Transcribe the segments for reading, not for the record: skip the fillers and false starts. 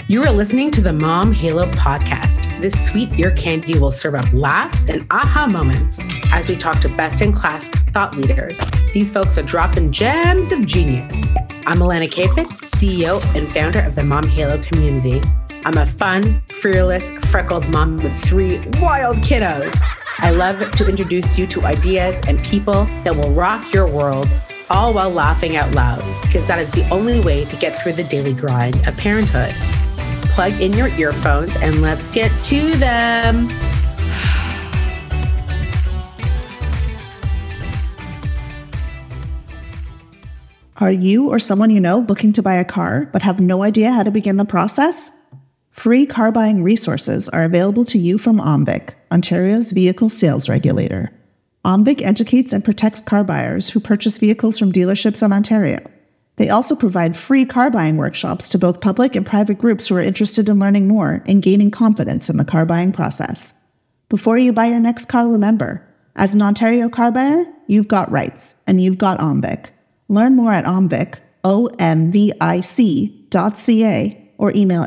You are listening to the Mom Halo podcast. This sweet ear candy will serve up laughs and aha moments as we talk to best-in-class thought leaders. These folks are dropping gems of genius. I'm Alana Kafitz, CEO and founder of the Mom Halo community. I'm a fun, fearless, freckled mom with 3 wild kiddos. I love to introduce you to ideas and people that will rock your world, all while laughing out loud, because that is the only way to get through the daily grind of parenthood. Plug in your earphones and let's get to them. Are you or someone you know looking to buy a car but have no idea how to begin the process? Free car buying resources are available to you from OMVIC, Ontario's vehicle sales regulator. OMVIC educates and protects car buyers who purchase vehicles from dealerships in Ontario. They also provide free car buying workshops to both public and private groups who are interested in learning more and gaining confidence in the car buying process. Before you buy your next car, remember, as an Ontario car buyer, you've got rights, and you've got OMVIC. Learn more at OMVIC, omvic.ca, or email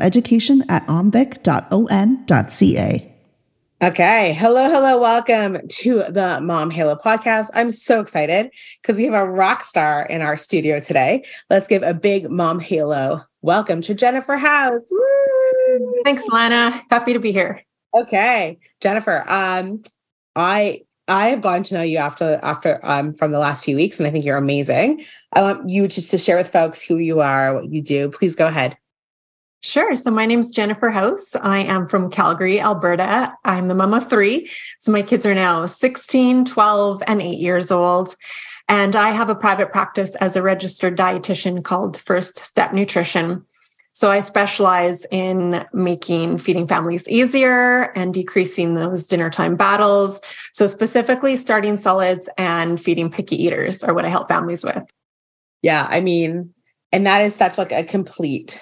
education@omvic.on.ca. Okay. Hello. Welcome to the Mom Halo podcast. I'm so excited because we have a rock star in our studio today. Let's give a big Mom Halo welcome to Jennifer House. Woo! Thanks, Lana. Happy to be here. Okay. Jennifer, I have gotten to know you after from the last few weeks, and I think you're amazing. I want you just to share with folks who you are, what you do. Please go ahead. Sure. So my name's Jennifer House. I am from Calgary, Alberta. I'm the mom of 3. So my kids are now 16, 12, and 8 years old. And I have a private practice as a registered dietitian called First Step Nutrition. So I specialize in making feeding families easier and decreasing those dinner time battles. So specifically starting solids and feeding picky eaters are what I help families with. Yeah. I mean, and that is such like a completely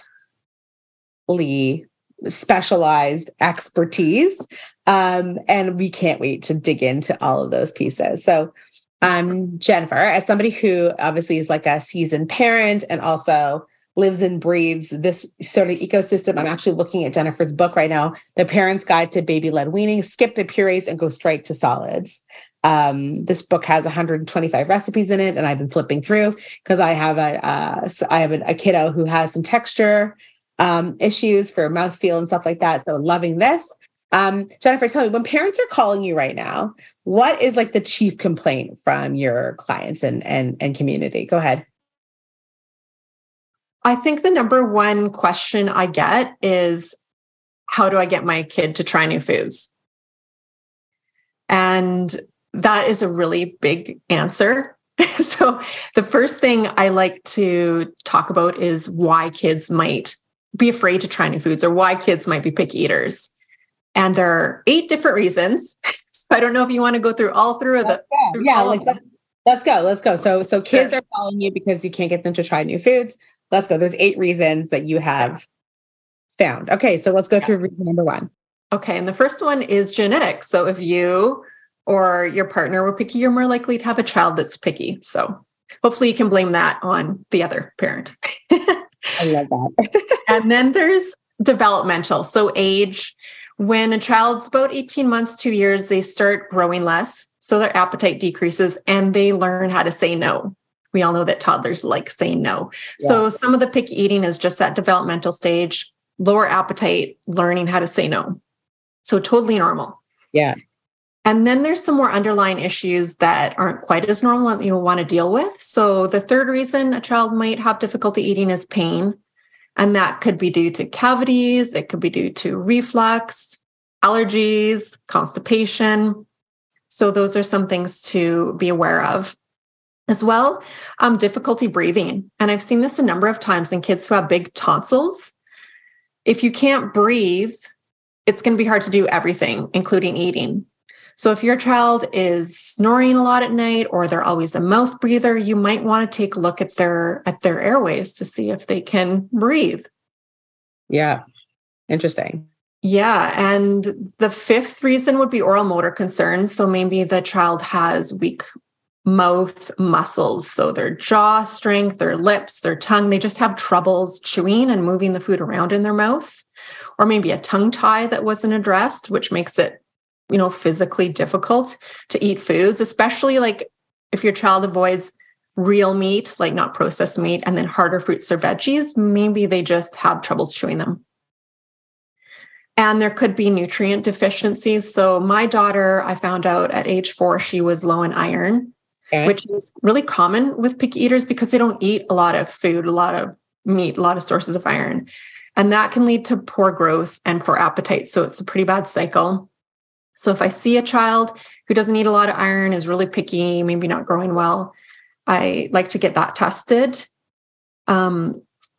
specialized expertise. And we can't wait to dig into all of those pieces. So Jennifer, as somebody who obviously is like a seasoned parent and also lives and breathes this sort of ecosystem, I'm actually looking at Jennifer's book right now, The Parent's Guide to Baby-Led Weaning, Skip the purees and go straight to solids. This book has 125 recipes in it, and I've been flipping through because I have a kiddo who has some texture issues for mouthfeel and stuff like that. So loving this. Jennifer, tell me, when parents are calling you right now, what is like the chief complaint from your clients and community? Go ahead. I think the number one question I get is, how do I get my kid to try new foods? And that is a really big answer. So the first thing I like to talk about is why kids might be afraid to try new foods or why kids might be picky eaters. And there are 8 different reasons. So I don't know if you want to go through all through the. Yeah, let's go. So kids are calling you because you can't get them to try new foods. Let's go. There's 8 reasons that you have found. Okay, so let's go through reason number 1. Okay, and the first one is genetics. So if you or your partner were picky, you're more likely to have a child that's picky. So hopefully you can blame that on the other parent. I love that. And then there's developmental. So age, when a child's about 18 months, 2 years, they start growing less. So their appetite decreases and they learn how to say no. We all know that toddlers like saying no. Yeah. So some of the picky eating is just that developmental stage, lower appetite, learning how to say no. So totally normal. Yeah. And then there's some more underlying issues that aren't quite as normal that you'll want to deal with. So the third reason a child might have difficulty eating is pain. And that could be due to cavities. It could be due to reflux, allergies, constipation. So those are some things to be aware of. As well, difficulty breathing. And I've seen this a number of times in kids who have big tonsils. If you can't breathe, it's going to be hard to do everything, including eating. So if your child is snoring a lot at night or they're always a mouth breather, you might want to take a look at their airways to see if they can breathe. Yeah. Interesting. Yeah. And the 5th reason would be oral motor concerns. So maybe the child has weak mouth muscles. So their jaw strength, their lips, their tongue, they just have troubles chewing and moving the food around in their mouth, or maybe a tongue tie that wasn't addressed, which makes it, physically difficult to eat foods, especially like if your child avoids real meat, like not processed meat, and then harder fruits or veggies, maybe they just have troubles chewing them. And there could be nutrient deficiencies. So my daughter, I found out at age 4, she was low in iron, which is really common with picky eaters because they don't eat a lot of food, a lot of meat, a lot of sources of iron. And that can lead to poor growth and poor appetite. So it's a pretty bad cycle. So if I see a child who doesn't eat a lot of iron, is really picky, maybe not growing well, I like to get that tested. The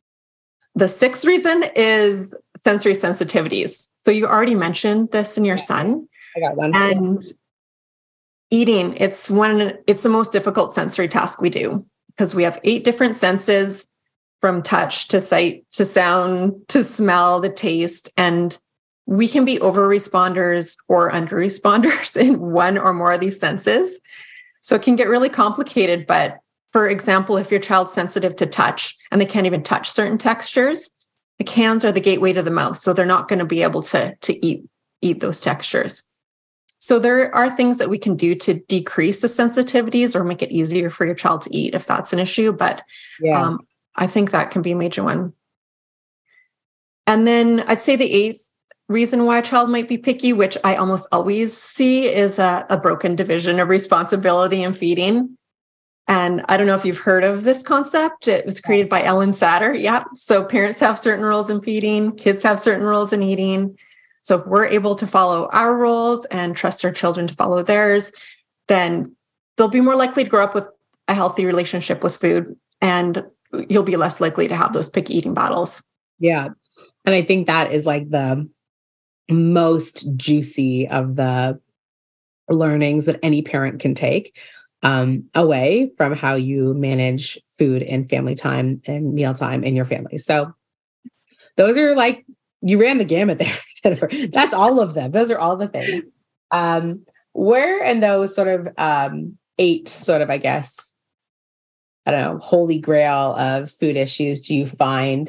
6th reason is sensory sensitivities. So you already mentioned this in your son. I got one. And eating, it's the most difficult sensory task we do because we have 8 different senses, from touch to sight to sound to smell to taste. And we can be over responders or under responders in one or more of these senses. So it can get really complicated. But for example, if your child's sensitive to touch and they can't even touch certain textures, the hands are the gateway to the mouth. So they're not going to be able to eat those textures. So there are things that we can do to decrease the sensitivities or make it easier for your child to eat if that's an issue. But I think that can be a major one. And then I'd say the 8th reason why a child might be picky, which I almost always see, is a broken division of responsibility in feeding. And I don't know if you've heard of this concept. It was created by Ellen Satter. Yeah. So parents have certain roles in feeding, kids have certain roles in eating. So if we're able to follow our roles and trust our children to follow theirs, then they'll be more likely to grow up with a healthy relationship with food, and you'll be less likely to have those picky eating battles. Yeah. And I think that is like the most juicy of the learnings that any parent can take away from how you manage food and family time and meal time in your family. So those are like, you ran the gamut there, Jennifer. That's all of them. Those are all the things. Where in those sort of 8 sort of, I guess, I don't know, holy grail of food issues do you find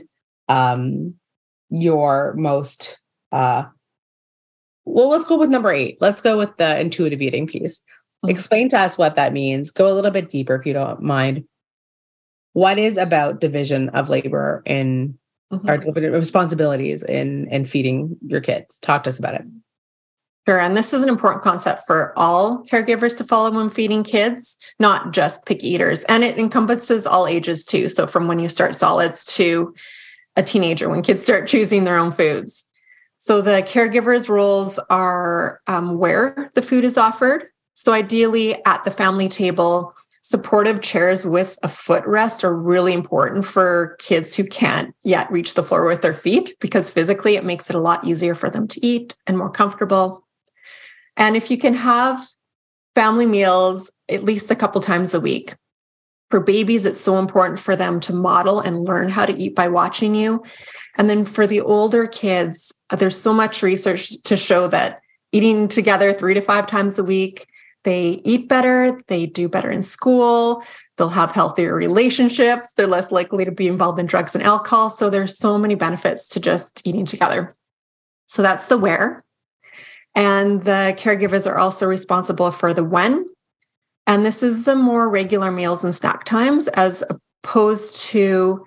your most, well, let's go with number 8. Let's go with the intuitive eating piece. Mm-hmm. Explain to us what that means. Go a little bit deeper if you don't mind. What is about division of labor in our responsibilities in feeding your kids? Talk to us about it. Sure. And this is an important concept for all caregivers to follow when feeding kids, not just picky eaters. And it encompasses all ages too. So from when you start solids to a teenager, when kids start choosing their own foods. So the caregiver's roles are where the food is offered. So ideally at the family table, supportive chairs with a footrest are really important for kids who can't yet reach the floor with their feet, because physically it makes it a lot easier for them to eat and more comfortable. And if you can have family meals at least a couple times a week. For babies, it's so important for them to model and learn how to eat by watching you. And then for the older kids, there's so much research to show that eating together 3 to 5 times a week, they eat better, they do better in school, they'll have healthier relationships, they're less likely to be involved in drugs and alcohol. So there's so many benefits to just eating together. So that's the where. And the caregivers are also responsible for the when. And this is the more regular meals and snack times, as opposed to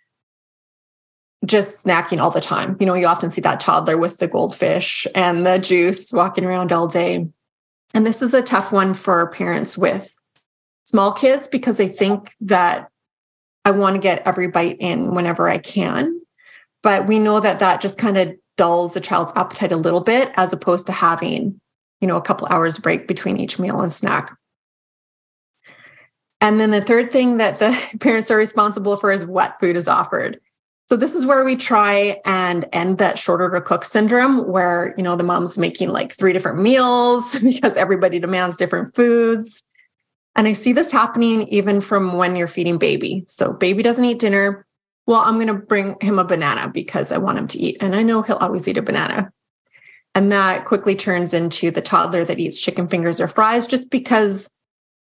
just snacking all the time. You know, you often see that toddler with the goldfish and the juice walking around all day. And this is a tough one for parents with small kids, because they think that I want to get every bite in whenever I can. But we know that that just kind of dulls a child's appetite a little bit, as opposed to having, a couple hours break between each meal and snack. And then the third thing that the parents are responsible for is what food is offered. So this is where we try and end that shorter to cook syndrome, where, the mom's making like 3 different meals because everybody demands different foods. And I see this happening even from when you're feeding baby. So baby doesn't eat dinner. Well, I'm going to bring him a banana because I want him to eat. And I know he'll always eat a banana. And that quickly turns into the toddler that eats chicken fingers or fries, just because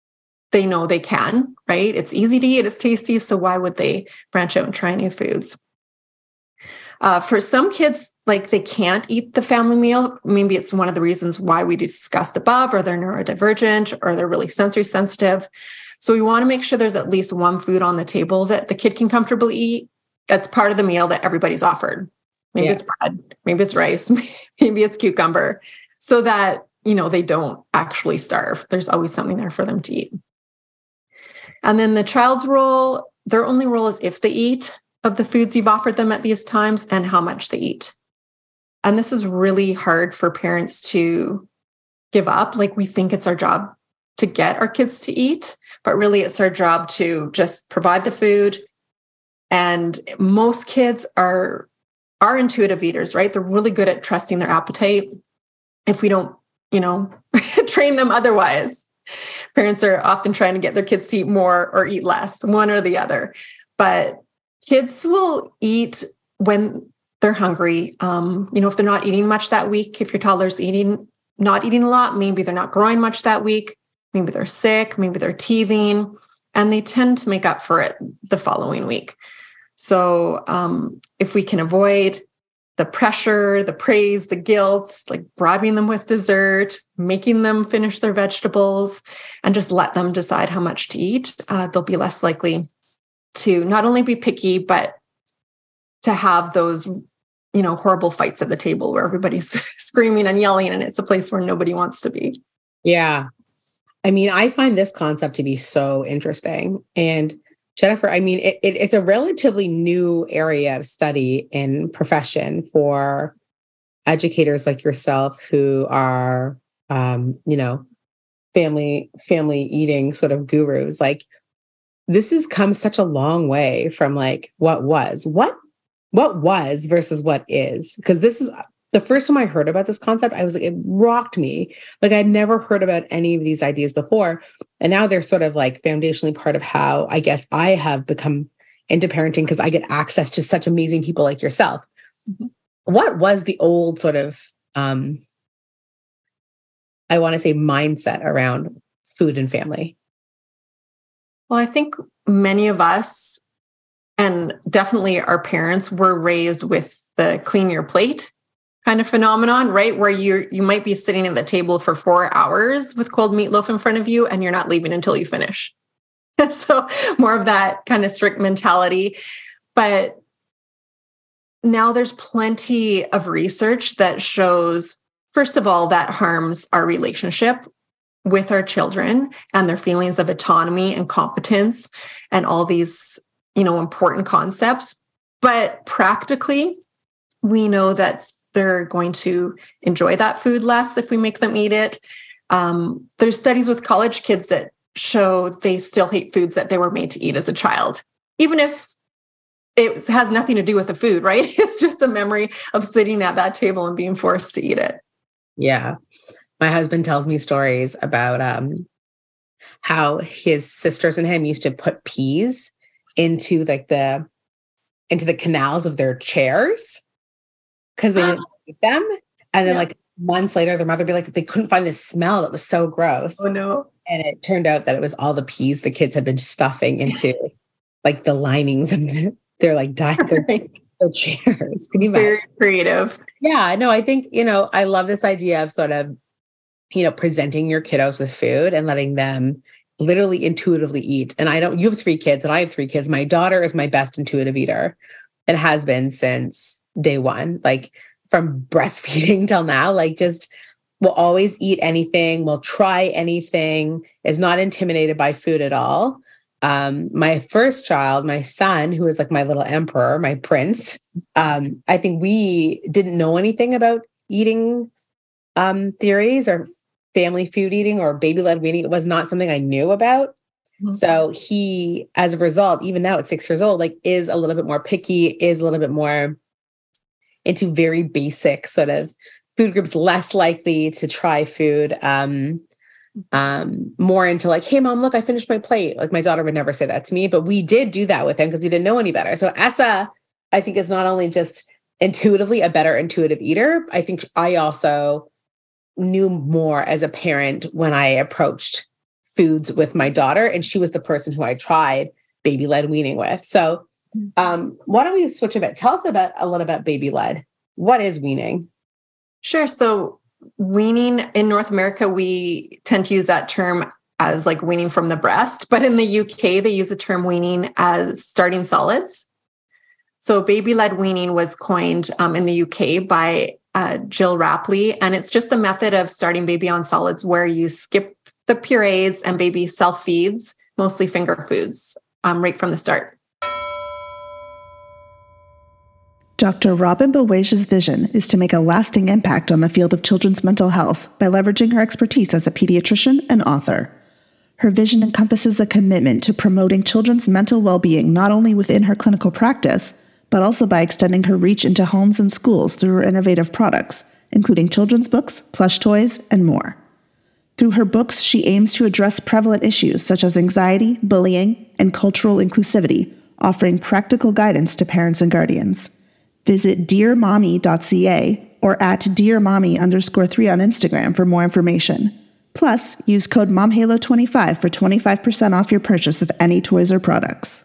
they know they can, right? It's easy to eat, it's tasty. So why would they branch out and try new foods? For some kids, like they can't eat the family meal. Maybe it's one of the reasons why we discussed above, or they're neurodivergent, or they're really sensory sensitive. So we want to make sure there's at least one food on the table that the kid can comfortably eat. That's part of the meal that everybody's offered. Maybe it's bread, maybe it's rice, maybe it's cucumber, so that, they don't actually starve. There's always something there for them to eat. And then the child's role, their only role is if they eat of the foods you've offered them at these times and how much they eat. And this is really hard for parents to give up. Like, we think it's our job to get our kids to eat, but really it's our job to just provide the food. And most kids are intuitive eaters, right? They're really good at trusting their appetite. If we don't, train them otherwise. Parents are often trying to get their kids to eat more or eat less, one or the other. But kids will eat when they're hungry. If they're not eating much that week, if your toddler's not eating a lot, maybe they're not growing much that week, maybe they're sick, maybe they're teething, and they tend to make up for it the following week. So if we can avoid the pressure, the praise, the guilt, like bribing them with dessert, making them finish their vegetables, and just let them decide how much to eat, they'll be less likely to not only be picky, but to have those, horrible fights at the table where everybody's screaming and yelling, and it's a place where nobody wants to be. Yeah. I mean, I find this concept to be so interesting. And Jennifer, I mean, it's a relatively new area of study and profession for educators like yourself who are, family eating sort of gurus. Like, this has come such a long way from like what was versus what is. Because this is the first time I heard about this concept, I was like, it rocked me. Like, I'd never heard about any of these ideas before. And now they're sort of like foundationally part of how I guess I have become into parenting, because I get access to such amazing people like yourself. Mm-hmm. What was the old sort of, I want to say, mindset around food and family? Well, I think many of us, and definitely our parents, were raised with the clean your plate kind of phenomenon, right? Where you might be sitting at the table for 4 hours with cold meatloaf in front of you, and you're not leaving until you finish. So more of that kind of strict mentality. But now there's plenty of research that shows, first of all, that harms our relationship with our children and their feelings of autonomy and competence and all these, important concepts. But practically, we know that they're going to enjoy that food less if we make them eat it. There's studies with college kids that show they still hate foods that they were made to eat as a child, even if it has nothing to do with the food, right? It's just a memory of sitting at that table and being forced to eat it. Yeah. My husband tells me stories about how his sisters and him used to put peas into the canals of their chairs because they didn't eat them. And then like months later, their mother would be like, they couldn't find the smell. It was so gross. Oh no. And it turned out that it was all the peas the kids had been stuffing into like the linings of their like their chairs. Can you imagine? Very creative. Yeah, no, I think, I love this idea of sort of, presenting your kiddos with food and letting them literally intuitively eat. And you have 3 kids and I have 3 kids. My daughter is my best intuitive eater and has been since day one, like from breastfeeding till now, like just will always eat anything, will try anything, is not intimidated by food at all. My first child, my son, who is like my little emperor, my prince, I think we didn't know anything about eating theories or family food eating or baby-led weaning. It was not something I knew about. Mm-hmm. So he, as a result, even now at 6 years old, like is a little bit more picky, is a little bit more into very basic sort of food groups, less likely to try food, more into like, hey mom, look, I finished my plate. Like my daughter would never say that to me, but we did do that with him because we didn't know any better. So Essa, I think, is not only just intuitively a better intuitive eater. I think I also knew more as a parent when I approached foods with my daughter, and she was the person who I tried baby-led weaning with. So why don't we switch a bit? Tell us a little about baby-led. What is weaning? Sure. So weaning in North America, we tend to use that term as like weaning from the breast, but in the UK, they use the term weaning as starting solids. So baby-led weaning was coined in the UK by Jill Rapley, and it's just a method of starting baby on solids where you skip the purees and baby self-feeds, mostly finger foods, right from the start. Dr. Robin Bowage's vision is to make a lasting impact on the field of children's mental health by leveraging her expertise as a pediatrician and author. Her vision encompasses a commitment to promoting children's mental well-being not only within her clinical practice, but also by extending her reach into homes and schools through her innovative products, including children's books, plush toys, and more. Through her books, she aims to address prevalent issues such as anxiety, bullying, and cultural inclusivity, offering practical guidance to parents and guardians. Visit dearmommy.ca or at dearmommy_3 on Instagram for more information. Plus, use code MOMHALO25 for 25% off your purchase of any toys or products.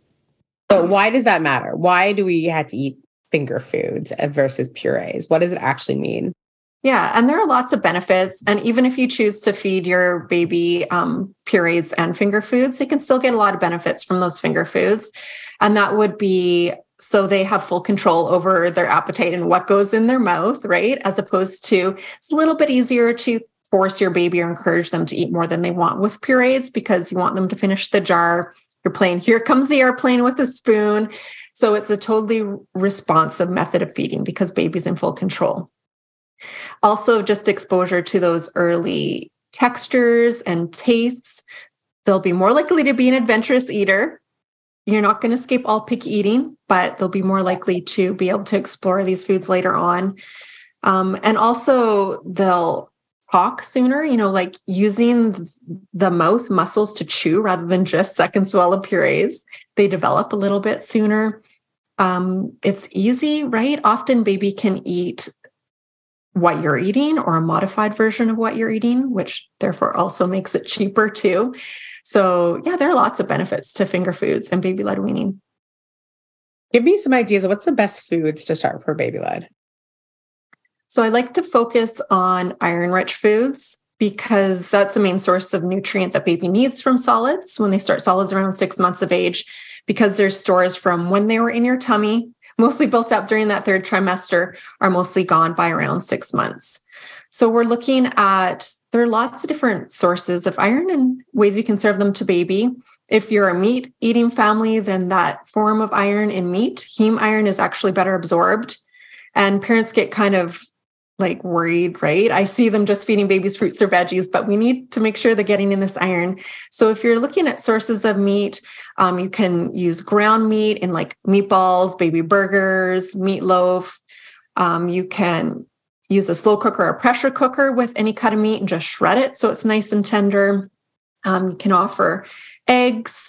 But why does that matter? Why do we have to eat finger foods versus purees? What does it actually mean? Yeah, and there are lots of benefits. And even if you choose to feed your baby purees and finger foods, they can still get a lot of benefits from those finger foods. And that would be so they have full control over their appetite and what goes in their mouth, right? As opposed to, it's a little bit easier to force your baby or encourage them to eat more than they want with purees because you want them to finish the jar. You're playing, here comes the airplane with a spoon. So it's a totally responsive method of feeding because baby's in full control. Also, just exposure to those early textures and tastes. They'll be more likely to be an adventurous eater. You're not going to escape all picky eating, but they'll be more likely to be able to explore these foods later on. And also they'll talk sooner, like using the mouth muscles to chew rather than just suck and swallow purees. They develop a little bit sooner. It's easy, right? Often baby can eat what you're eating or a modified version of what you're eating, which therefore also makes it cheaper too. So yeah, there are lots of benefits to finger foods and baby-led weaning. Give me some ideas of what's the best foods to start for baby-led. So I like to focus on iron-rich foods because that's the main source of nutrient that baby needs from solids when they start solids around 6 months of age, because their stores from when they were in your tummy, mostly built up during that third trimester, are mostly gone by around 6 months. So we're looking at, there are lots of different sources of iron and ways you can serve them to baby. If you're a meat eating family, then that form of iron in meat, heme iron, is actually better absorbed. And parents get kind of like worried, right? I see them just feeding babies fruits or veggies, but we need to make sure they're getting in this iron. So if you're looking at sources of meat, you can use ground meat in like meatballs, baby burgers, meatloaf. You can use a slow cooker or a pressure cooker with any cut of meat and just shred it so it's nice and tender. You can offer eggs,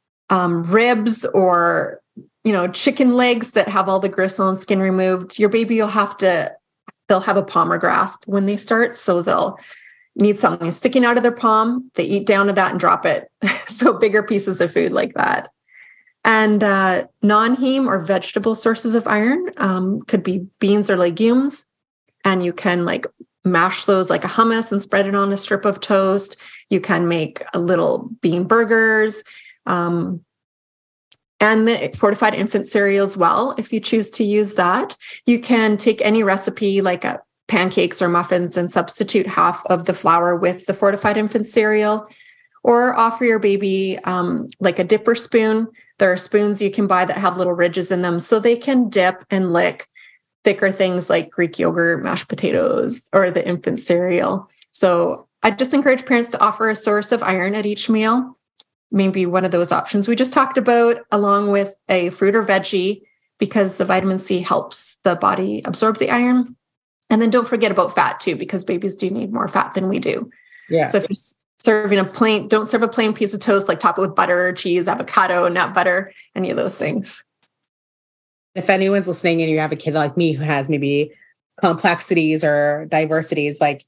ribs, or chicken legs that have all the gristle and skin removed. Your baby they'll have a palmar grasp when they start, so they'll need something sticking out of their palm. They eat down to that and drop it. So bigger pieces of food like that. And non-heme or vegetable sources of iron could be beans or legumes. And you can like mash those like a hummus and spread it on a strip of toast. You can make a little bean burgers. And the fortified infant cereal as well, if you choose to use that. You can take any recipe like pancakes or muffins and substitute half of the flour with the fortified infant cereal, or offer your baby like a dipper spoon. There are spoons you can buy that have little ridges in them so they can dip and lick thicker things like Greek yogurt, mashed potatoes, or the infant cereal. So I just encourage parents to offer a source of iron at each meal. Maybe one of those options we just talked about, along with a fruit or veggie, because the vitamin C helps the body absorb the iron. And then don't forget about fat too, because babies do need more fat than we do. Yeah. So if you're serving don't serve a plain piece of toast, like top it with butter, cheese, avocado, nut butter, any of those things. If anyone's listening and you have a kid like me who has maybe complexities or diversities, like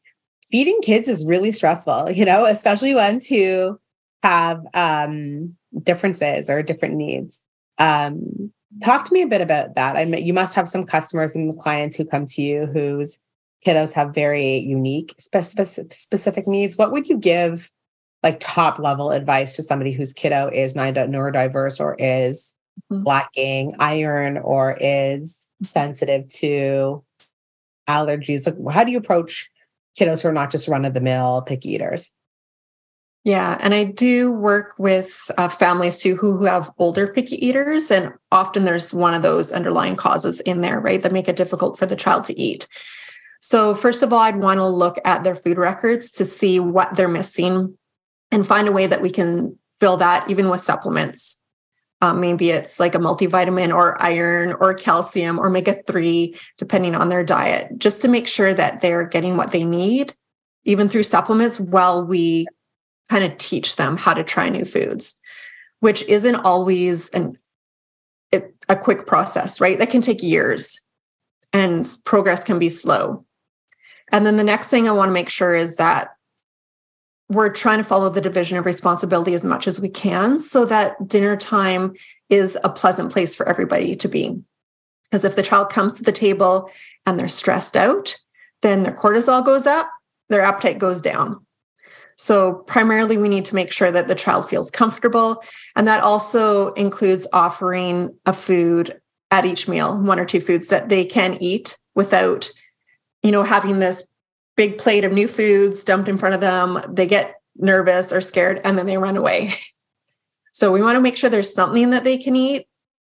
feeding kids is really stressful, especially ones who have differences or different needs. Talk to me a bit about that. I mean, you must have some customers and clients who come to you whose kiddos have very unique, specific needs. What would you give like top level advice to somebody whose kiddo is neurodiverse or is lacking iron or is sensitive to allergies? Like, how do you approach kiddos who are not just run-of-the-mill picky eaters? Yeah. And I do work with families too who have older picky eaters. And often there's one of those underlying causes in there, right, that make it difficult for the child to eat. So first of all, I'd want to look at their food records to see what they're missing and find a way that we can fill that even with supplements. Maybe it's like a multivitamin or iron or calcium or omega-3, depending on their diet, just to make sure that they're getting what they need, even through supplements, while we kind of teach them how to try new foods, which isn't always a quick process, right? That can take years and progress can be slow. And then the next thing I want to make sure is that we're trying to follow the division of responsibility as much as we can so that dinner time is a pleasant place for everybody to be. Because if the child comes to the table and they're stressed out, then their cortisol goes up, their appetite goes down. So primarily, we need to make sure that the child feels comfortable. And that also includes offering a food at each meal, 1 or 2 foods that they can eat without, having this big plate of new foods dumped in front of them. They get nervous or scared, and then they run away. So we want to make sure there's something that they can eat.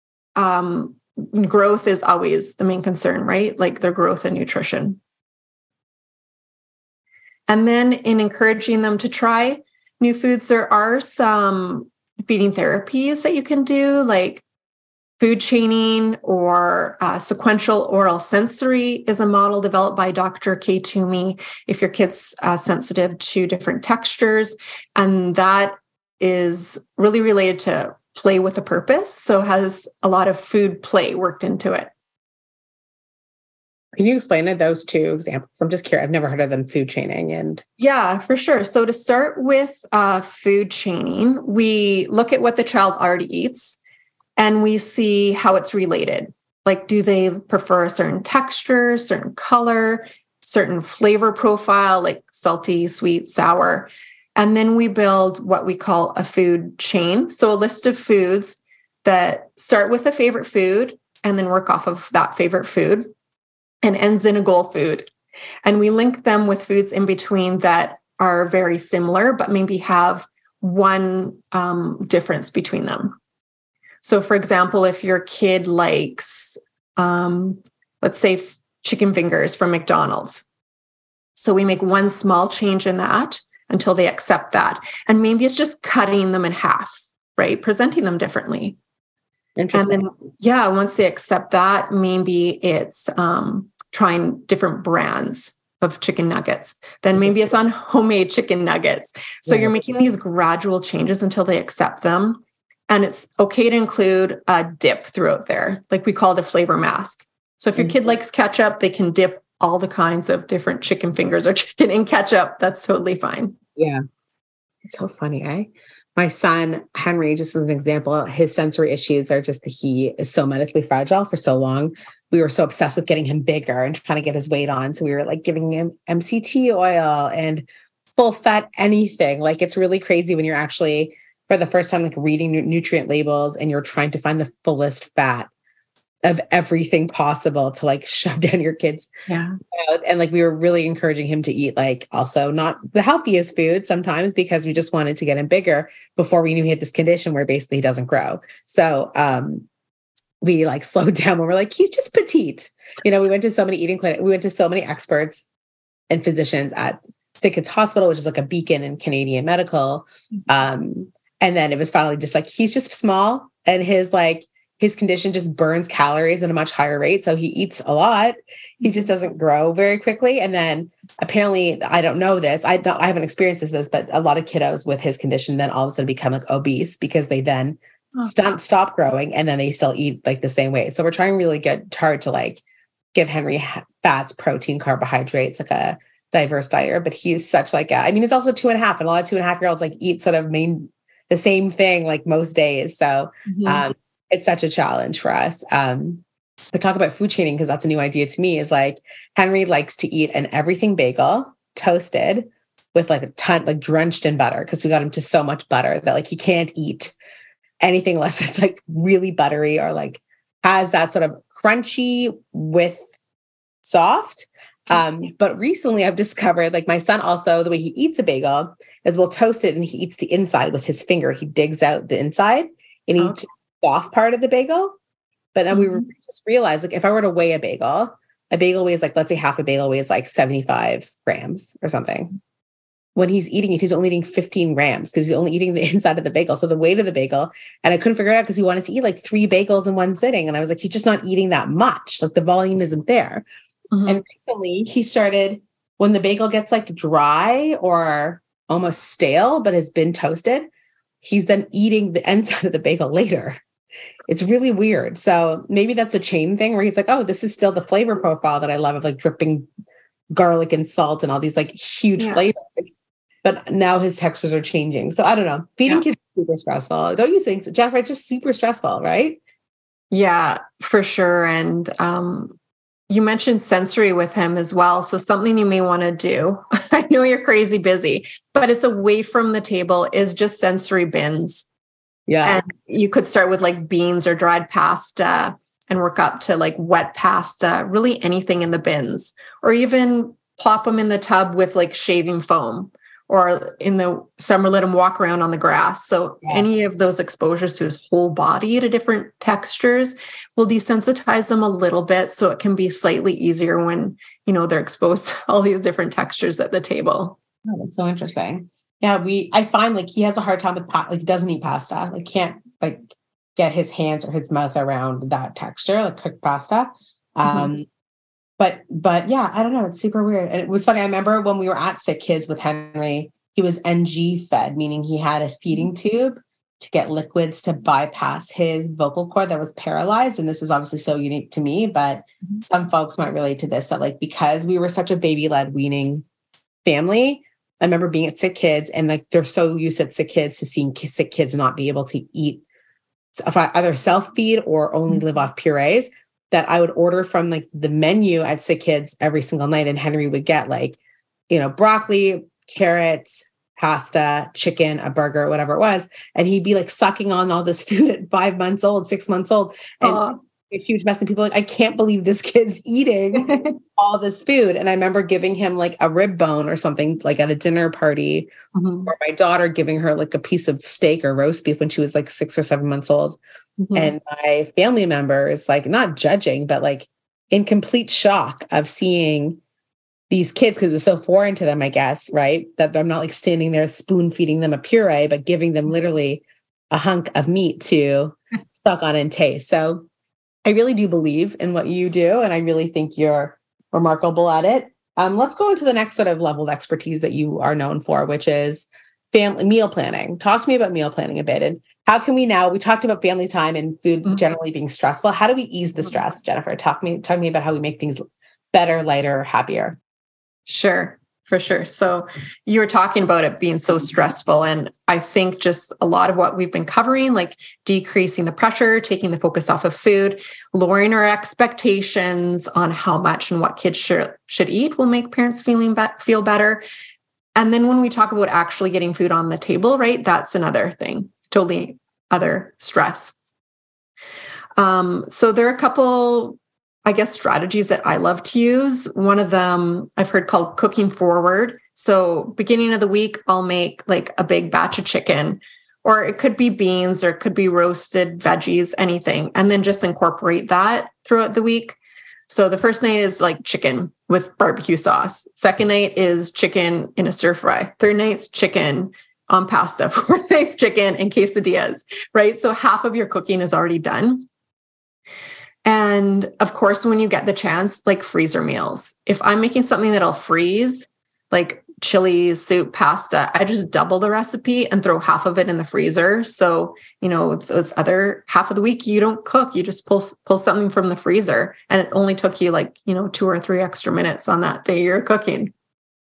Growth is always the main concern, right? Like their growth and nutrition. And then in encouraging them to try new foods, there are some feeding therapies that you can do, like food chaining or sequential oral sensory is a model developed by Dr. Kay Toomey if your kid's sensitive to different textures. And that is really related to play with a purpose. So has a lot of food play worked into it. Can you explain those 2 examples? I'm just curious. I've never heard of them, food chaining and. Yeah, for sure. So to start with food chaining, we look at what the child already eats and we see how it's related. Like, do they prefer a certain texture, certain color, certain flavor profile, like salty, sweet, sour? And then we build what we call a food chain. So a list of foods that start with a favorite food and then work off of that favorite food and ends in a goal food. And we link them with foods in between that are very similar, but maybe have one difference between them. So for example, if your kid likes, let's say chicken fingers from McDonald's. So we make one small change in that until they accept that. And maybe it's just cutting them in half, right? Presenting them differently. Interesting. And then, once they accept that, maybe it's trying different brands of chicken nuggets. Then maybe it's on homemade chicken nuggets. So you're making these gradual changes until they accept them. And it's okay to include a dip throughout there. Like we call it a flavor mask. So if your kid likes ketchup, they can dip all the kinds of different chicken fingers or chicken in ketchup. That's totally fine. Yeah. It's so funny, eh? My son, Henry, just as an example, his sensory issues are just that he is so medically fragile for so long. We were so obsessed with getting him bigger and trying to get his weight on. So we were like giving him MCT oil and full fat anything. Like it's really crazy when you're actually, for the first time, like reading nutrient labels and you're trying to find the fullest fat of everything possible to like shove down your kids. Yeah. And like we were really encouraging him to eat like also not the healthiest food sometimes because we just wanted to get him bigger before we knew he had this condition where basically he doesn't grow. So we like slowed down when we're like, he's just petite. We went to so many eating clinics. We went to so many experts and physicians at Sick Kids Hospital, which is like a beacon in Canadian medical. And then it was finally just like, he's just small and his condition just burns calories at a much higher rate. So he eats a lot. He just doesn't grow very quickly. And then apparently, I don't know this. I haven't experienced this, but a lot of kiddos with his condition then all of a sudden become like obese because they then stop growing and then they still eat like the same way. So we're trying really hard to like give Henry fats, protein, carbohydrates, like a diverse diet, but he's such like I mean, he's also 2.5, and a lot of 2.5-year-olds like eat sort of the same thing like most days. So it's such a challenge for us. But talk about food chaining, because that's a new idea to me, is like Henry likes to eat an everything bagel, toasted with like a ton, like drenched in butter, because we got him to so much butter that like he can't eat anything unless it's like really buttery or like has that sort of crunchy with soft. But recently I've discovered like my son also, the way he eats a bagel is we'll toast it and he eats the inside with his finger. He digs out the inside and eats the soft part of the bagel. But then we just realized, like, if I were to weigh a bagel weighs like, let's say half a bagel weighs like 75 grams or something. When he's eating it, he's only eating 15 grams because he's only eating the inside of the bagel. So the weight of the bagel, and I couldn't figure it out because he wanted to eat like 3 bagels in one sitting. And I was like, he's just not eating that much. Like the volume isn't there. And recently he started, when the bagel gets like dry or almost stale, but has been toasted, he's then eating the inside of the bagel later. It's really weird. So maybe that's a chain thing where he's like, oh, this is still the flavor profile that I love of like dripping garlic and salt and all these like huge flavors. But now his textures are changing. So I don't know. Feeding kids is super stressful. Don't you think, Jennifer? It's just super stressful, right? Yeah, for sure. And you mentioned sensory with him as well. So something you may want to do, I know you're crazy busy, but it's away from the table, is just sensory bins. Yeah. And you could start with like beans or dried pasta and work up to like wet pasta, really anything in the bins, or even plop them in the tub with like shaving foam, or in the summer, let him walk around on the grass. So any of those exposures to his whole body to different textures will desensitize them a little bit. So it can be slightly easier when, you know, they're exposed to all these different textures at the table. Oh, that's so interesting. Yeah. I find like he has a hard time with like he doesn't eat pasta, like can't like get his hands or his mouth around that texture, like cooked pasta. But yeah, I don't know. It's super weird. And it was funny. I remember when we were at Sick Kids with Henry, he was NG fed, meaning he had a feeding tube to get liquids to bypass his vocal cord that was paralyzed. And this is obviously so unique to me, but some folks might relate to this, that like, because we were such a baby-led weaning family, I remember being at Sick Kids and like, they're so used at Sick Kids to seeing Sick Kids not be able to eat, either self-feed or only live off purees, that I would order from like the menu at Sick Kids every single night. And Henry would get like, you know, broccoli, carrots, pasta, chicken, a burger, whatever it was. And he'd be like sucking on all this food at 5 months old, 6 months old. And a huge mess. And people are like, I can't believe this kid's eating all this food. And I remember giving him like a rib bone or something like at a dinner party, or my daughter giving her like a piece of steak or roast beef when she was like 6 or 7 months old. And my family members, like not judging, but like in complete shock of seeing these kids, because it's so foreign to them, I guess, right? That I'm not like standing there spoon feeding them a puree, but giving them literally a hunk of meat to suck on and taste. So I really do believe in what you do. And I really think you're remarkable at it. Let's go into the next sort of level of expertise that you are known for, which is family meal planning. Talk to me about meal planning a bit. And how can we talked about family time and food generally being stressful. How do we ease the stress, Jennifer? Talk to me about how we make things better, lighter, happier. Sure, for sure. So you were talking about it being so stressful. And I think just a lot of what we've been covering, like decreasing the pressure, taking the focus off of food, lowering our expectations on how much and what kids should eat will make parents feel better. And then when we talk about actually getting food on the table, right, that's another thing, totally other stress. So there are a couple, I guess, strategies that I love to use. One of them I've heard called cooking forward. So beginning of the week, I'll make like a big batch of chicken, or it could be beans, or it could be roasted veggies, anything, and then just incorporate that throughout the week. So the first night is like chicken with barbecue sauce. Second night is chicken in a stir fry. Third night's chicken on pasta. Fourth night's chicken and quesadillas, right? So half of your cooking is already done. And of course, when you get the chance, like freezer meals. If I'm making something that'll freeze, like chili, soup, pasta, I just double the recipe and throw half of it in the freezer. So, you know, those other half of the week, you don't cook, you just pull something from the freezer. And it only took you like, you know, 2 or 3 extra minutes on that day you're cooking.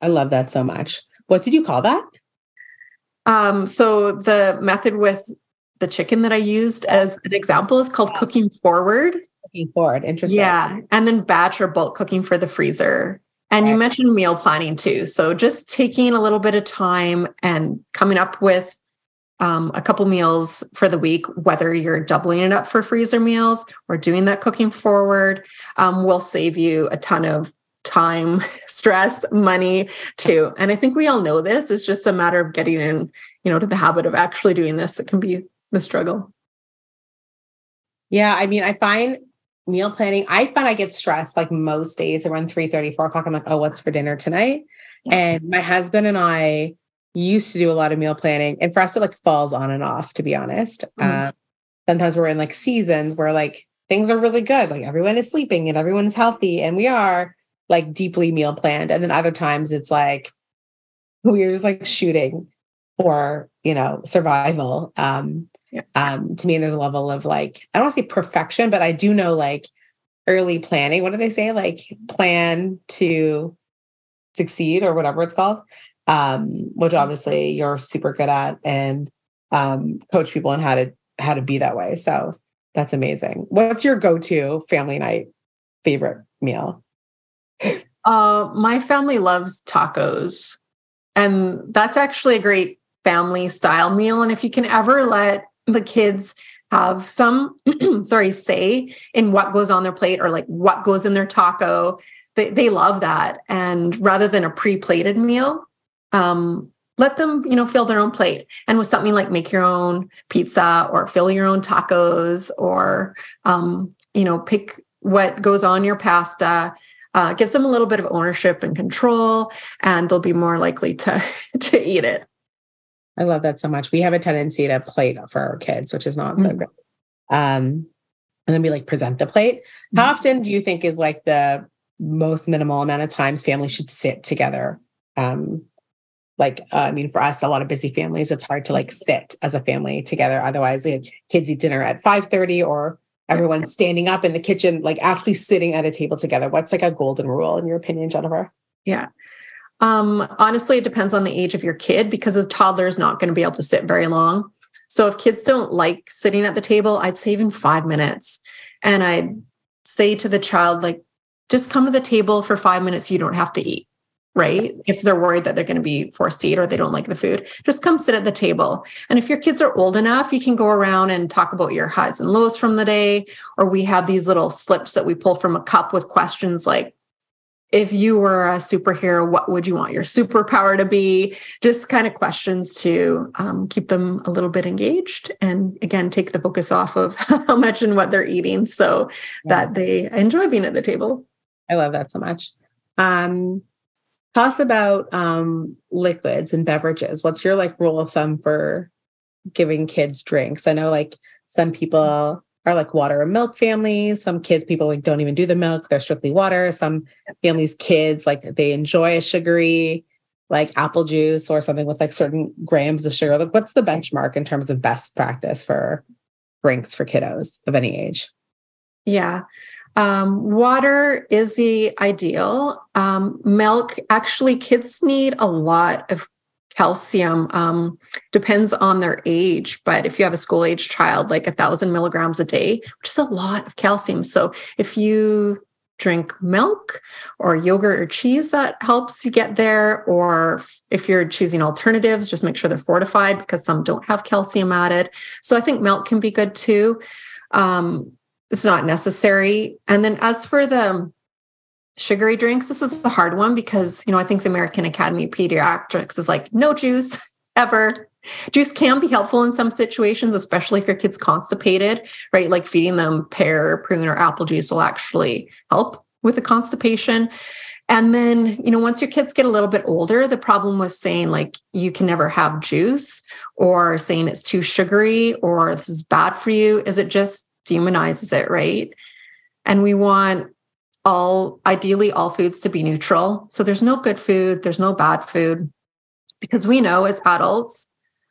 I love that so much. What did you call that? So the method with the chicken that I used as an example is called cooking forward. Looking forward. Interesting. Yeah. And then batch or bulk cooking for the freezer. And you mentioned meal planning too. So just taking a little bit of time and coming up with a couple meals for the week, whether you're doubling it up for freezer meals or doing that cooking forward, will save you a ton of time, stress, money too. And I think we all know this. It's just a matter of getting in, to the habit of actually doing this. It can be the struggle. Yeah. I mean, I find meal planning, I get stressed like most days around 3:30, 4 o'clock. I'm like, oh, what's for dinner tonight? Yeah. And my husband and I used to do a lot of meal planning, and for us, it like falls on and off, to be honest. Sometimes we're in like seasons where like things are really good. Like everyone is sleeping and everyone's healthy and we are like deeply meal planned. And then other times it's like, we're just like shooting for, survival. To me, there's a level of like, I don't want to say perfection, but I do know like early planning. What do they say? Like plan to succeed or whatever it's called, which obviously you're super good at, and coach people on how to be that way. So that's amazing. What's your go-to family night favorite meal? My family loves tacos, and that's actually a great family style meal. And if you can ever let the kids have some, say in what goes on their plate or like what goes in their taco, they love that. And rather than a pre-plated meal, let them, fill their own plate. And with something like make your own pizza or fill your own tacos or, pick what goes on your pasta, gives them a little bit of ownership and control, and they'll be more likely to eat it. I love that so much. We have a tendency to plate for our kids, which is not so good. And then we like present the plate. How often do you think is like the most minimal amount of times families should sit together? For us, a lot of busy families, it's hard to like sit as a family together. Otherwise, kids eat dinner at 5:30 or everyone's standing up in the kitchen, like actually sitting at a table together. What's like a golden rule in your opinion, Jennifer? Yeah. Honestly, it depends on the age of your kid, because a toddler is not going to be able to sit very long. So if kids don't like sitting at the table, I'd say even 5 minutes. And I'd say to the child, like, just come to the table for 5 minutes. You don't have to eat, right? If they're worried that they're going to be forced to eat or they don't like the food, just come sit at the table. And if your kids are old enough, you can go around and talk about your highs and lows from the day. Or we have these little slips that we pull from a cup with questions like, if you were a superhero, what would you want your superpower to be? Just kind of questions to keep them a little bit engaged. And again, take the focus off of how much and what they're eating so that they enjoy being at the table. I love that so much. Tell us about liquids and beverages. What's your like rule of thumb for giving kids drinks? I know like some people are like water and milk families. Some people like don't even do the milk. They're strictly water. Some families, kids, like they enjoy a sugary, like apple juice or something with like certain grams of sugar. Like what's the benchmark in terms of best practice for drinks for kiddos of any age? Yeah. Water is the ideal. Milk, actually kids need a lot of calcium, depends on their age, but if you have a school age child, like 1,000 milligrams a day, which is a lot of calcium. So if you drink milk or yogurt or cheese, that helps you get there. Or if you're choosing alternatives, just make sure they're fortified, because some don't have calcium added. So I think milk can be good too. It's not necessary. And then as for the sugary drinks, this is a hard one because, I think the American Academy of Pediatrics is like, no juice ever. Juice can be helpful in some situations, especially if your kid's constipated, right? Like feeding them pear, prune, or apple juice will actually help with the constipation. And then, once your kids get a little bit older, the problem with saying like, you can never have juice, or saying it's too sugary, or this is bad for you, is it just demonizes it, right? And we want ideally all foods to be neutral. So there's no good food, there's no bad food, because we know as adults,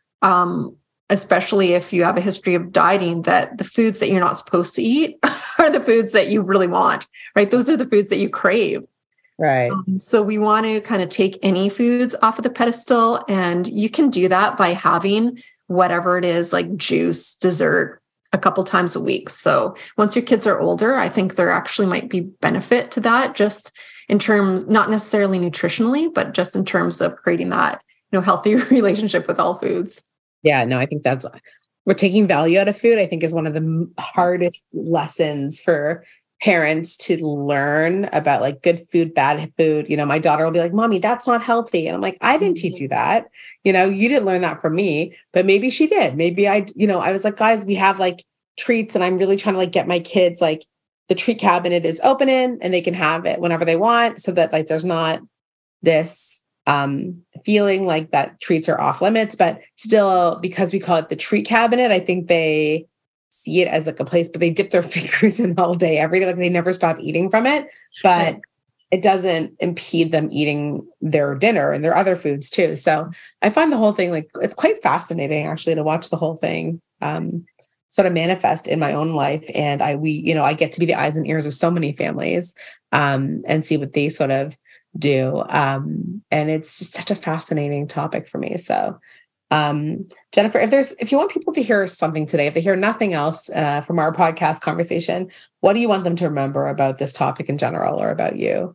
especially if you have a history of dieting, that the foods that you're not supposed to eat are the foods that you really want, right? Those are the foods that you crave. Right. So we want to kind of take any foods off of the pedestal, and you can do that by having whatever it is, like juice, dessert, a couple times a week. So once your kids are older, I think there actually might be benefit to that, just in terms, not necessarily nutritionally, but just in terms of creating that, healthy relationship with all foods. Yeah, no, I think we're taking value out of food, I think is one of the hardest lessons for parents to learn about, like good food, bad food. My daughter will be like, Mommy, that's not healthy. And I'm like, I didn't teach you that. You didn't learn that from me, but maybe she did. Maybe I was like, guys, we have like treats, and I'm really trying to like get my kids, like the treat cabinet is open and they can have it whenever they want, so that like there's not this feeling like that treats are off limits. But still, because we call it the treat cabinet, I think they see it as like a place, but they dip their fingers in all day, every day. Like they never stop eating from it, but it doesn't impede them eating their dinner and their other foods too. So I find the whole thing, like, it's quite fascinating actually to watch the whole thing sort of manifest in my own life. And I get to be the eyes and ears of so many families and see what they sort of do. And it's just such a fascinating topic for me. So Jennifer, if you want people to hear something today, if they hear nothing else from our podcast conversation, what do you want them to remember about this topic in general, or about you?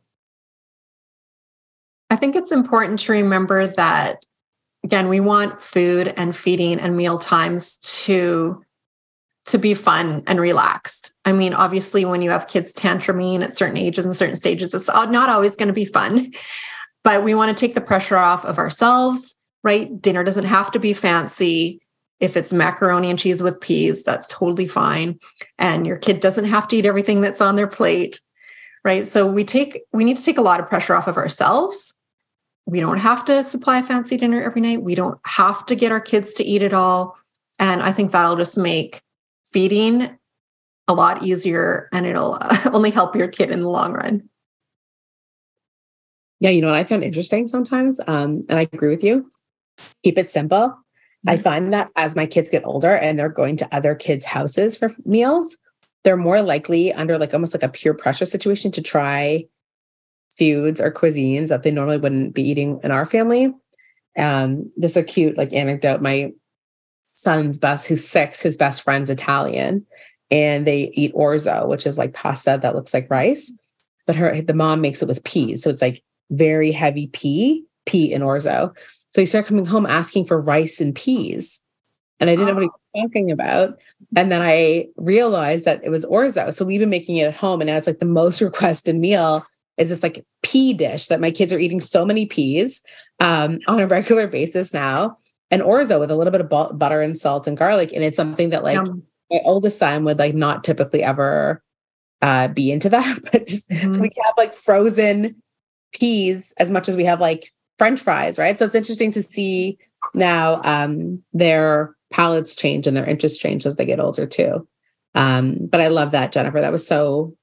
I think it's important to remember that, again, we want food and feeding and meal times to be fun and relaxed. I mean, obviously, when you have kids tantruming at certain ages and certain stages, it's not always going to be fun, but we want to take the pressure off of ourselves. Right? Dinner doesn't have to be fancy. If it's macaroni and cheese with peas, that's totally fine. And your kid doesn't have to eat everything that's on their plate, right? So we need to take a lot of pressure off of ourselves. We don't have to supply a fancy dinner every night. We don't have to get our kids to eat it all. And I think that'll just make feeding a lot easier, and it'll only help your kid in the long run. Yeah, you know what I found interesting sometimes, and I agree with you. Keep it simple. Mm-hmm. I find that as my kids get older and they're going to other kids' houses for meals, they're more likely, under like almost like a peer pressure situation, to try foods or cuisines that they normally wouldn't be eating in our family. There's a cute like anecdote. My son's who's 6, his best friend's Italian, and they eat orzo, which is like pasta that looks like rice, but the mom makes it with peas. So it's like very heavy pea in orzo. So he started coming home asking for rice and peas, and I didn't know what he was talking about. And then I realized that it was orzo. So we've been making it at home, and now it's like the most requested meal is this like pea dish that my kids are eating so many peas on a regular basis now, and orzo with a little bit of butter and salt and garlic. And it's something that like my oldest son would like not typically ever be into that, but just so we can have like frozen peas as much as we have like French fries, right? So it's interesting to see now their palates change and their interests change as they get older too. But I love that, Jennifer. That was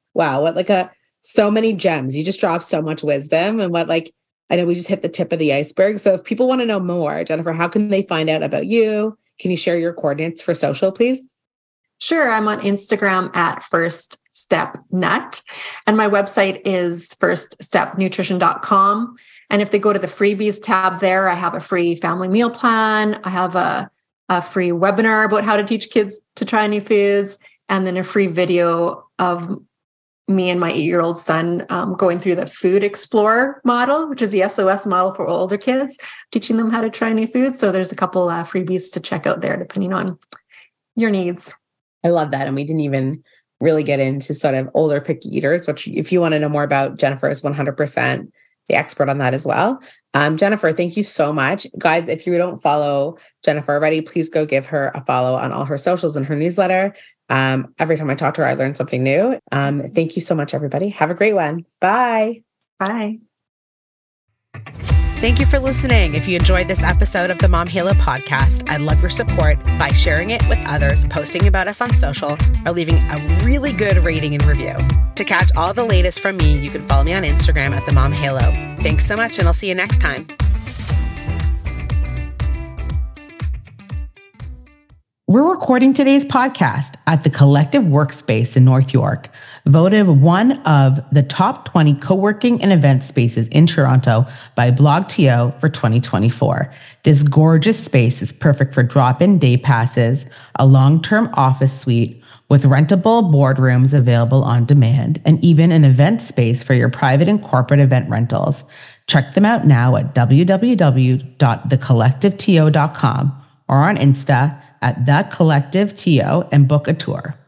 so many gems. You just dropped so much wisdom, and I know we just hit the tip of the iceberg. So if people want to know more, Jennifer, how can they find out about you? Can you share your coordinates for social, please? Sure. I'm on Instagram at First Step Nut, and my website is firststepnutrition.com. And if they go to the freebies tab there, I have a free family meal plan. I have a free webinar about how to teach kids to try new foods, and then a free video of me and my 8-year-old son going through the Food Explorer model, which is the SOS model for older kids, teaching them how to try new foods. So there's a couple freebies to check out there, depending on your needs. I love that. And we didn't even really get into sort of older picky eaters, which if you want to know more about, Jennifer is 100% the expert on that as well. Jennifer, thank you so much. Guys, if you don't follow Jennifer already, please go give her a follow on all her socials and her newsletter. Every time I talk to her, I learn something new. Thank you so much, everybody. Have a great one. Bye. Bye. Thank you for listening. If you enjoyed this episode of the Mom Halo podcast, I'd love your support by sharing it with others, posting about us on social, or leaving a really good rating and review. To catch all the latest from me, you can follow me on Instagram at the Mom Halo. Thanks so much, and I'll see you next time. We're recording today's podcast at the Collective Workspace in North York, voted one of the top 20 co-working and event spaces in Toronto by BlogTO for 2024. This gorgeous space is perfect for drop-in day passes, a long-term office suite with rentable boardrooms available on demand, and even an event space for your private and corporate event rentals. Check them out now at www.thecollectiveto.com or on Insta at TheCollectiveTO and book a tour.